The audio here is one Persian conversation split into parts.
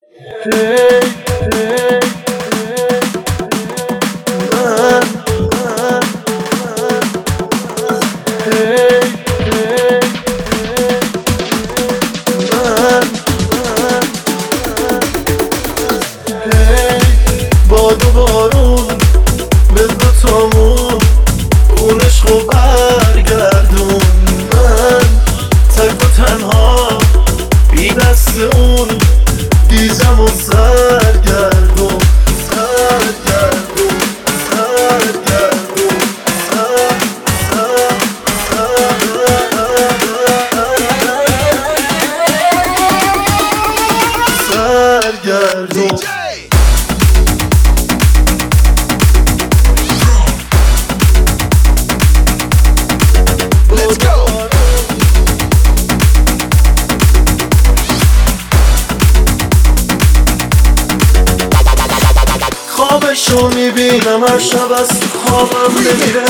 باد و بارون به دوتامون اون عشقو برگردون. من تک و تنها بی دست اون دیجم و سرگردون. خوابشو میبینم هر شب از خوابم نمیره.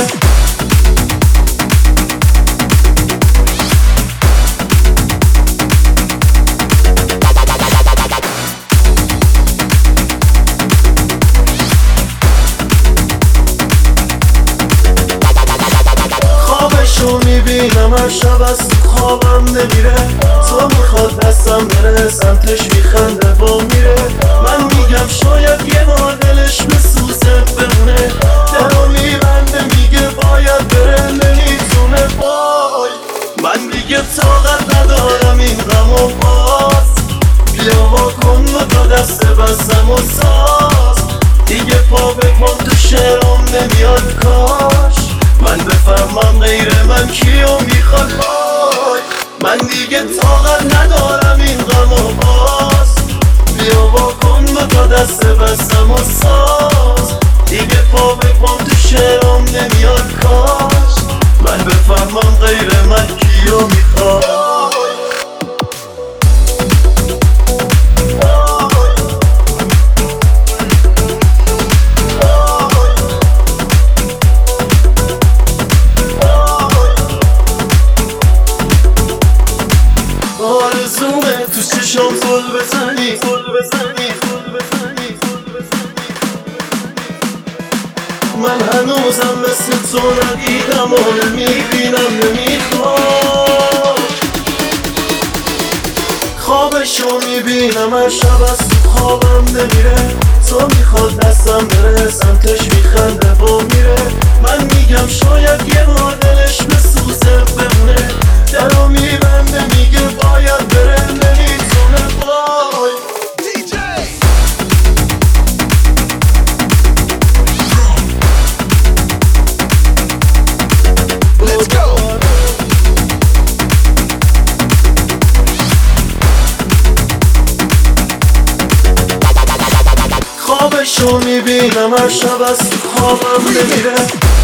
خوابشو میبینم هر شب از خوابم نمیره. تو میخواد دستم بره سمتش میخنده و میره. من میگم شاید یه بار دلش بسوزه بمونه. درو میبنده میگه باید بره نمیتونه. وای من دیگه طاقت ندارم این غم و باز. بیا واکن و تا دست بستم و ساز. دیگه پا بکن تو شعرم نمیاد کاش من بفهمم غیر من کیو میخواد. وای من دیگه طاقت ندارم این غم و باز. بیا واکن و تا دست بستم و ساز. دیگه پا بکن تو شعرم نمیاد کاش من بفهمم غیر من کیو میخواد. آرزومه تو چشم گل بزنی. من هنوزم مثل تو ندیدم و نمیبینم نمیخوام. خوابشو میبینم هر شب از تو خوابم نمیره. تو میخواد دستم بره سمتش میخنده و میره. من میگم شاید یه بار دلش بسوزه بمونه. درو میبنده میگه باید بره نمیتونه. وای خوابشو میبینم هر شب از خوابم نمیره.